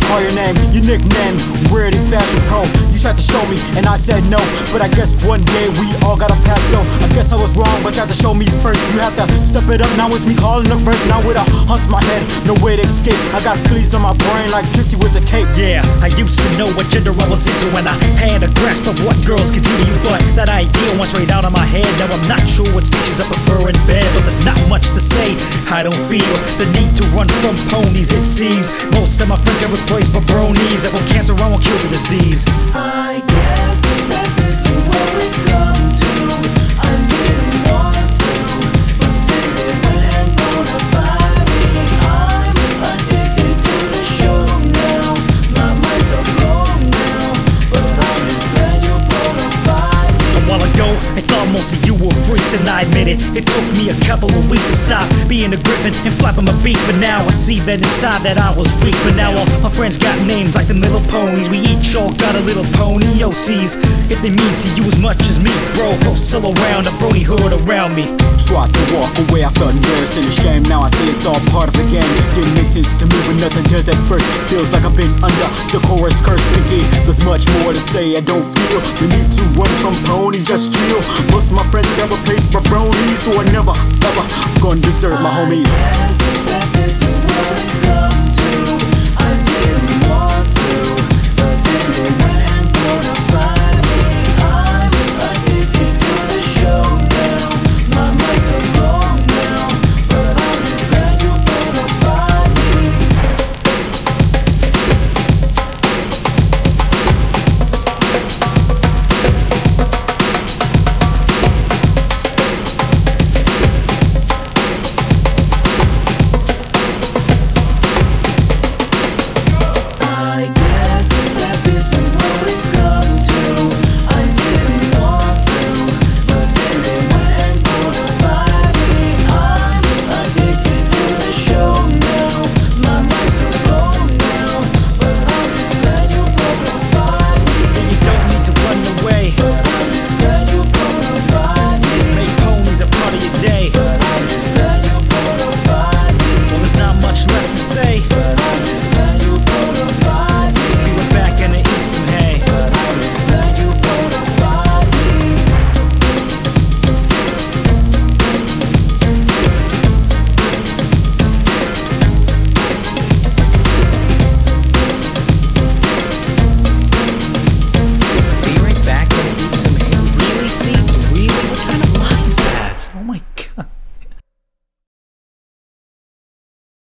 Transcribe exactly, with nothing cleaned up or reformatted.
call your name, your nickname, Rarity Fashion Pro. You tried to show me, and I said no, but I guess one day we all gotta pass go. I guess I was wrong, but tried to show me first. You have to step it up, now it's me calling the first. Now with a hunch my head, no way to escape. I got fleas on my brain like Trixie with a cape. Yeah, I used to know what gender I was into, and I had a grasp of what girls could do to you, but that idea went straight out of my head. Now I'm not sure what species I prefer in bed, but there's not much to say. I don't feel the need to run from ponies, it seems. Most of my friends get replaced by bronies. If I'm cancer, I won't cure the disease. I guess that this is what we've come to. I didn't want to, but then they went and bonafide me. I'm addicted to the show now. My mind's so blown now, but I'm just glad you bonafide me. A while ago, I thought most of you were freaks, and I admit it. It took me a couple of weeks to stop being a griffin and flapping my beak, but now I see that inside that I was weak. But now all my friends got names like them little ponies. We each all got a little pony O Cs. If they mean to you as much as me, bro, go sell around a brony hood around me. Tried to walk away, I felt embarrassed and ashamed. Now I see it's all part of the game. Didn't make sense to me, but nothing does at first. Feels like I've been under Sakura's curse, Pinky. There's much more to say, I don't feel the need to run from ponies, just chill. Most of my friends got replaced by bronies, so I never, ever gonna desert my homies. I guess that